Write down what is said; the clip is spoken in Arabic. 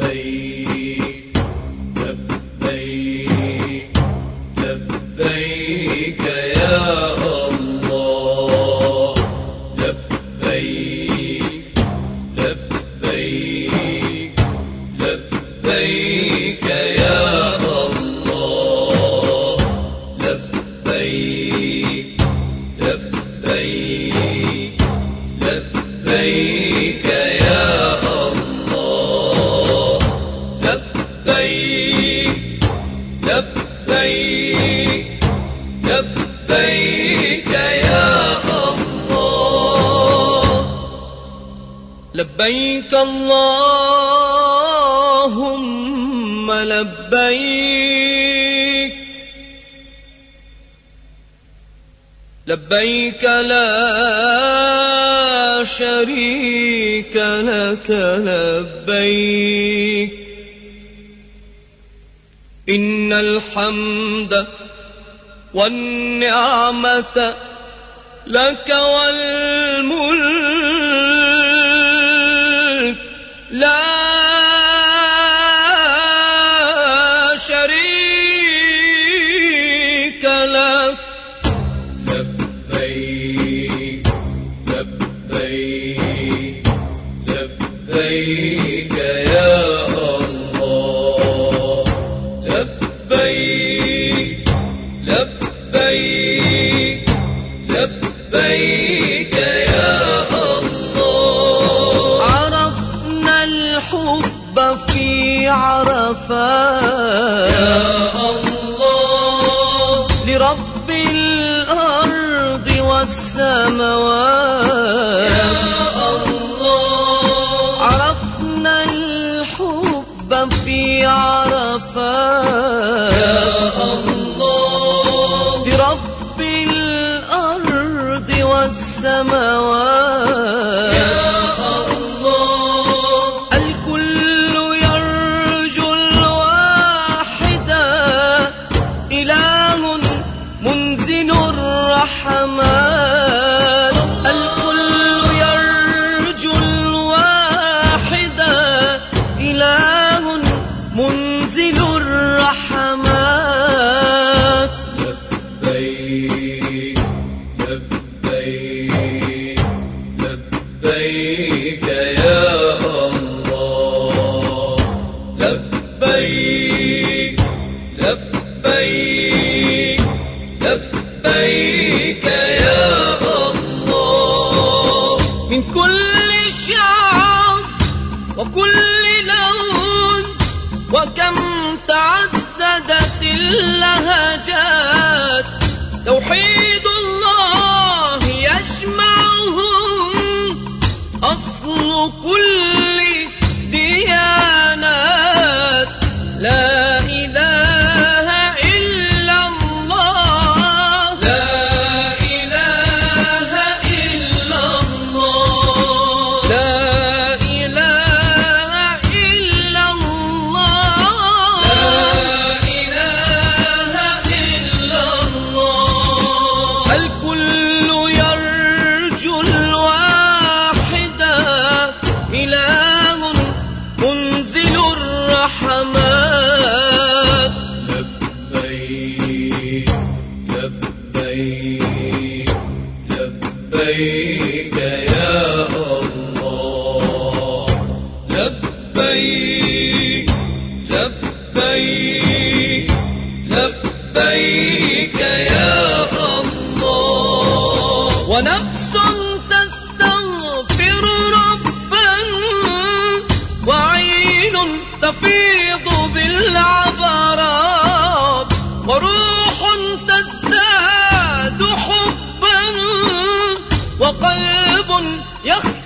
لبيك يا الله، لبيك لبيك لبيك يا الله، لبيك لبيك لبيك يا الله، لبيك لبيك لبيك يا الله. لبيك اللهم لبيك، لبيك لا شريك لك لبيك، إن الحمد والنعمة لك والملك لا شريك لك. لبيك لبيك لبيك يا الله، لبيك لبيك لبيك يا الله. عرفنا الحب في عرفات يا الله، لرب الأرض والسماوات يا الله. عرفنا الحب في عرفات يا الله، لرب الأرض والسماوات يا الله. الكل يرجو الواحدا، إله منزل الرحمات. الكل يرجو الواحدا، إله منزل الرحمات. لبيك لبيك لبيك يا الله، لبيك لبيك لبيك يا الله. من كل شعب وكل لون، وكم تعددت اللهجات، توحيد الله يجمعهم، أصل كل ديانات. لا إله إلا الله، لا إله إلا الله، لا إله إلا الله، لا إله إلا الله. الكل يرجو الواحدا، إله منزل الرحمات. لبيك لبيك لبيك يا الله، لبيك لبيك لبيك يا الله. ونفس تستغفر ربا، وعين تفيض بالعبرات، وروح تزداد حبا، وقلب يخفى